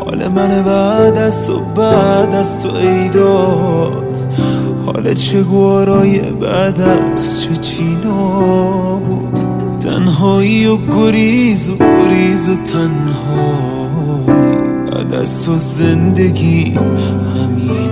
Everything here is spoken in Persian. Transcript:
حال من بعد از تو، بعد از تو ای داد. حال چه گوارای بعد از چه چینا بود. تنهایی و گریز و گریز و تنهایی، بعد از تو زندگی همین